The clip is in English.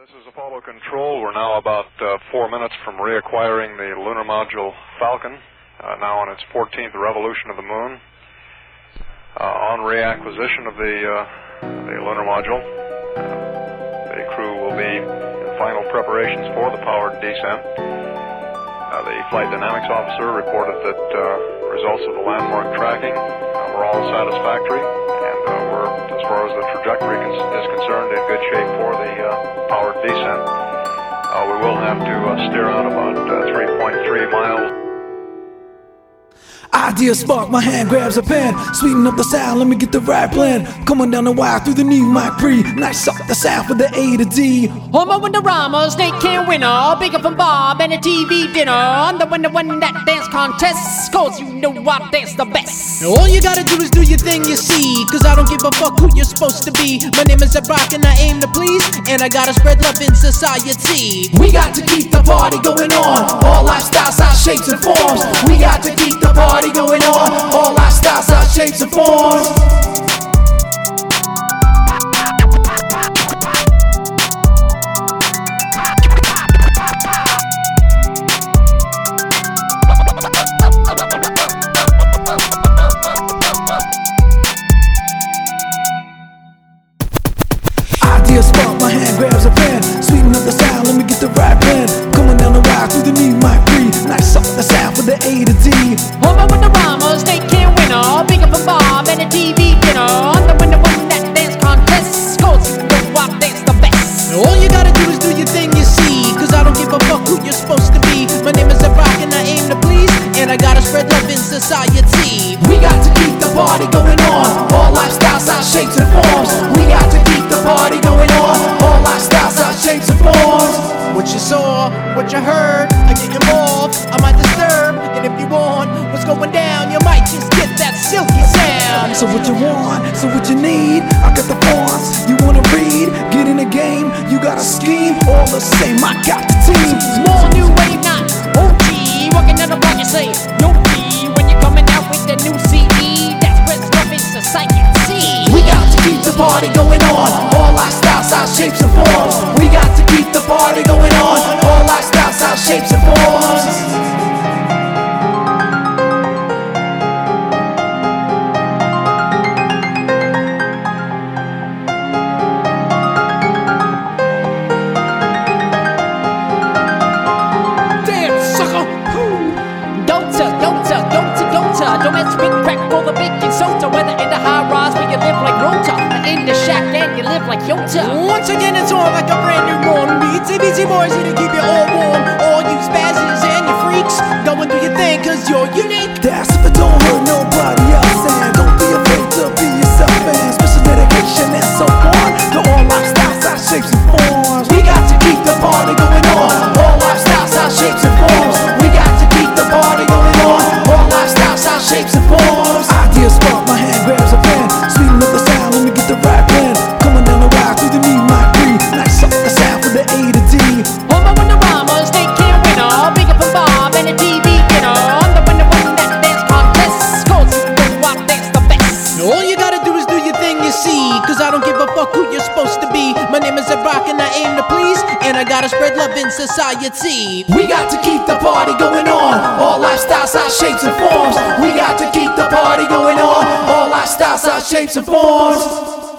This is Apollo Control. We're now about 4 minutes from reacquiring the lunar module Falcon, now on its 14th revolution of the moon. On reacquisition of the lunar module, the crew will be in final preparations for the powered descent. The flight dynamics officer reported that results of the landmark tracking were all satisfactory, and we're, as far as the trajectory is concerned, in good shape for the powered descent. We will have to steer out about 3.3 miles. Idea spark, my hand grabs a pen. Sweeten up the sound, let me get the right blend. Coming down the wire through the knee, mic pre. Nice up the sound for the A to D. Homer Wonderama, Snake Can Winner. Bigger from Bob and a TV dinner. I'm the one that dance contests, cause you know I dance the best. All you gotta do is do your thing, you see. Cause I don't give a fuck who you're supposed to be. My name is Brock and I aim to please. And I gotta spread love in society. We got to keep the party going on. All lifestyles, our shapes and forms. We got to keep the party going on. All lifestyles, our shapes and forms. Idea spark, my hand grabs a pen. Sweeten up the sound, let me get the right blend. Coming down the wire through the knee, mic pre. Nice up the sound for the A to D. Homer Wonderama, Snake Can Winner. Bigger from Bob and a TV dinner. I'm the one that dance contests, cause you know I dance the best. All you gotta do is do your thing, you see. Cause I don't give a fuck who you're supposed to be. My name is Brock and I aim to please. And I gotta spread love in society. We got to keep the party going on. All lifestyles, our shapes and forms. We got to keep the party going on. All lifestyles, our shapes and forms. What you saw, what you heard, I get involved, I might disturb. And if you want what's going down, you might just get that silky sound. So what you want, so what you need, I got the fonts. You wanna read, get in the game, you got a scheme. All the same, I got the team. Small new wave, not OG. Walking down the block, you say, yo, B. When you're coming out with the new CD, that's what's coming to sight and see. We got to keep the party going on. All lifestyles, our shapes and forms. We got to keep the party going on. All lifestyles, our shapes and forms. Don't mess with crack for the baking soda. Whether in the high rise where you live like Rota, or in the shack and you live like Yota. Once again it's on like a brand new morning beat. CBC boys here to keep you all warm. All you spazzes and you freaks, going through your thing cause you're unique. That's if it don't hurt nobody else. And don't be afraid to be yourself. And special dedication and so on. To all lifestyles, our shapes and forms. We got to keep the party going on. All lifestyles, our shapes and forms. We got to keep the party going on. All lifestyles, our shapes and forms. Idea spark, my hand grabs a pen. Sweeten up the sound, let me get the right blend. Coming down the wire through the knee, mic pre. Nice up the sound for the A to D. Homer Wonderama, Snake Can Winner. Bigger from Bob and a TV dinner. I'm the one that dance contests, cause you know I dance the best. All you gotta do is do your thing, you see. Cause I don't give a fuck who you're supposed to be. My name is Brock and I aim to please. And I gotta spread love in society. We got to keep the party going on. All lifestyles, our shapes and forms. We got to keep the party going on. All lifestyles, our shapes and forms.